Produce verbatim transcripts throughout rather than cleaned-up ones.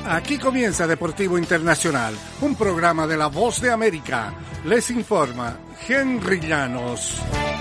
Aquí comienza Deportivo Internacional, un programa de La Voz de América. Les informa Henry Llanos.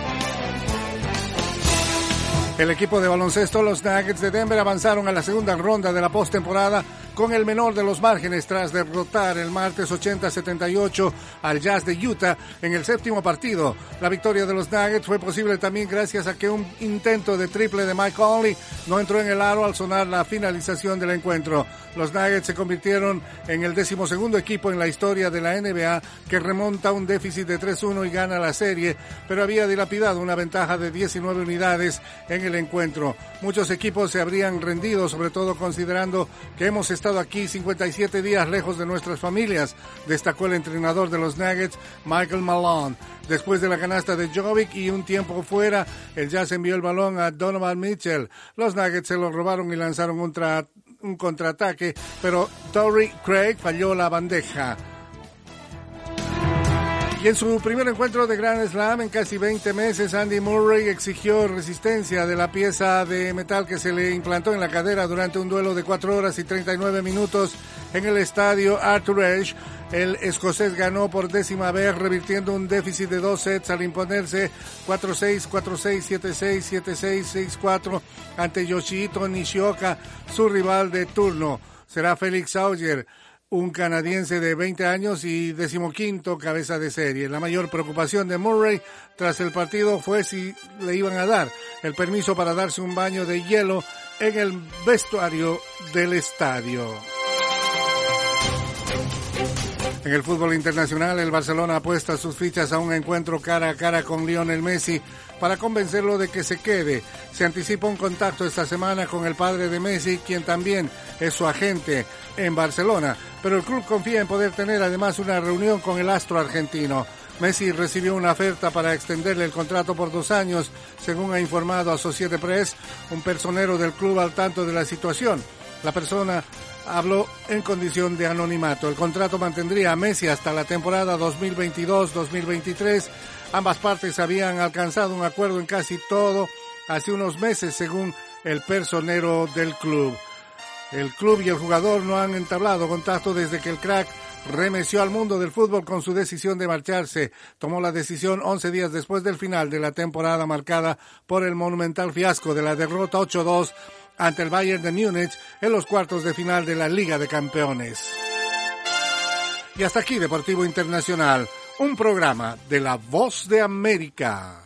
El equipo de baloncesto, los Nuggets de Denver, avanzaron a la segunda ronda de la postemporada con el menor de los márgenes tras derrotar el martes ochenta a setenta y ocho al Jazz de Utah en el séptimo partido. La victoria de los Nuggets fue posible también gracias a que un intento de triple de Mike Conley no entró en el aro al sonar la finalización del encuentro. Los Nuggets se convirtieron en el decimosegundo equipo en la historia de la N B A que remonta un déficit de tres uno y gana la serie, pero había dilapidado una ventaja de diecinueve unidades en el encuentro. Muchos equipos se habrían rendido, sobre todo considerando que hemos estado aquí cincuenta y siete días lejos de nuestras familias, destacó el entrenador de los Nuggets, Michael Malone. Después de la canasta de Jovic y un tiempo fuera, el Jazz envió el balón a Donovan Mitchell. Los Nuggets se lo robaron y lanzaron un, tra- un contraataque, pero Torrey Craig falló la bandeja. Y en su primer encuentro de Grand Slam en casi veinte meses, Andy Murray exigió resistencia de la pieza de metal que se le implantó en la cadera durante un duelo de cuatro horas y treinta y nueve minutos en el estadio Arthur Ashe. El escocés ganó por décima vez, revirtiendo un déficit de dos sets al imponerse cuatro seis, cuatro seis, siete seis, siete seis, seis cuatro ante Yoshihito Nishioka, su rival de turno. Será Felix Auger, un canadiense de veinte años y decimoquinto cabeza de serie. La mayor preocupación de Murray tras el partido fue si le iban a dar el permiso para darse un baño de hielo en el vestuario del estadio. En el fútbol internacional, el Barcelona apuesta sus fichas a un encuentro cara a cara con Lionel Messi para convencerlo de que se quede. Se anticipa un contacto esta semana con el padre de Messi, quien también es su agente en Barcelona, pero el club confía en poder tener además una reunión con el astro argentino. Messi recibió una oferta para extenderle el contrato por dos años, según ha informado Associated Press, un personero del club al tanto de la situación. La persona habló en condición de anonimato. El contrato mantendría a Messi hasta la temporada dos mil veintidós dos mil veintitrés. Ambas partes habían alcanzado un acuerdo en casi todo hace unos meses, según el personero del club. El club y el jugador no han entablado contacto desde que el crack remeció al mundo del fútbol con su decisión de marcharse. Tomó la decisión once días después del final de la temporada marcada por el monumental fiasco de la derrota ocho dos ante el Bayern de Múnich en los cuartos de final de la Liga de Campeones. Y hasta aquí Deportivo Internacional, un programa de La Voz de América.